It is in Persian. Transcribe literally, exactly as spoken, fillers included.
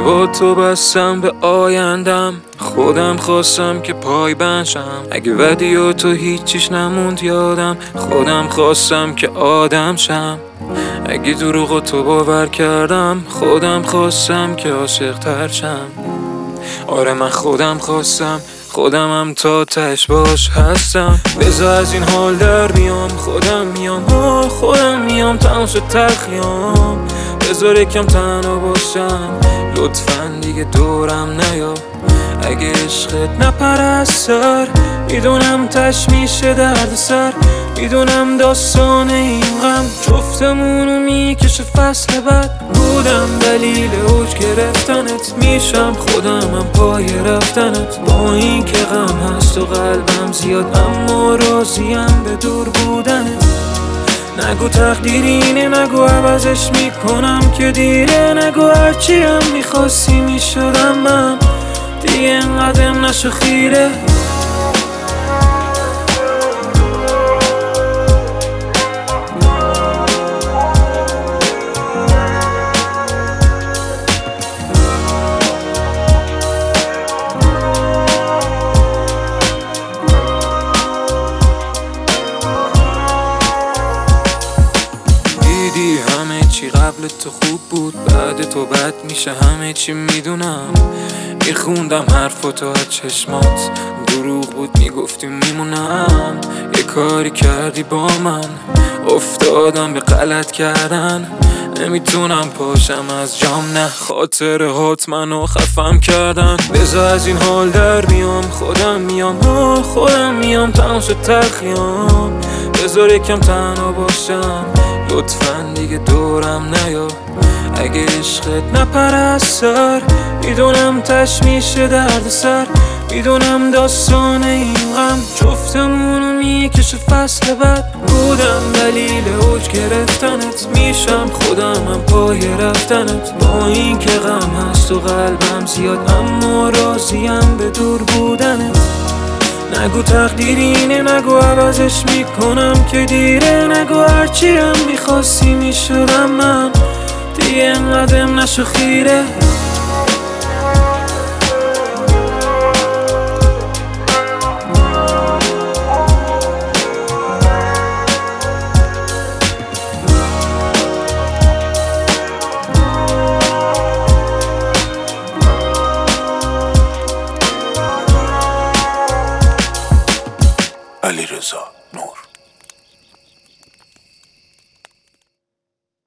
با تو بستم به آیندم، خودم خواستم که پای بنشم. اگه ودی و تو هیچیش نموند یادم، خودم خواستم که آدم شم. اگه دروغ تو باور کردم، خودم خواستم که عاشق تر شم. آره من خودم خواستم، خودمم تا تش باش هستم. بذار از این حال در بیام، خودم میام آه خودم میام، تمام شد تلخیام. بذار یکم تنها باشم، لطفاً دیگه دورم نیا. اگه عشقت نپره از سر، میدونم تش میشه درد سر. میدونم داستان این غم جفتمونو میکشه فصل بعد. بودم دلیل اوج گرفتنت، میشم خودمم پای رفتنت. با این که غم هست و قلبم زیاد، اما راضیم به دور بودنت. نگو تقدیر اینه، نگو عوضش میکنم که دیره. نگو هرچی هم میخواستی میشدم من، دیگه انقدرم نشو خیره. دیدی همه چی قبل تو خوب بود، بعد تو بد میشه همه چی میدونم. میخوندم حرفاتو از چشمات، دروغ بود میگفتی میمونم. یه کاری کردی با من، افتادم به غلط کردن. نمیتونم پاشم از جام، نه خاطره هات منو خفم کردن. بذار از این حال در بیام، خودم میام آه خودم میام، تمام شد تلخیام. بذار یکم تنها باشم، لطفاً دیگه دورم نیا. اگه عشقت نپره از سر، میدونم تش میشه درد سر. میدونم داستان این غم جفتمونو میکشه فصل بعد. بودم دلیل اوج گرفتنت، میشم خودمم پای رفتنت. با این که غم هست و قلبم زیاد، اما راضیم به دور بودنت. نگو تقدیر اینه، نگو عوضش میکنم که دیره. نگو هرچی هم میخواستی میشدم من، دیگه انقدرم نشو خیره. علیرضا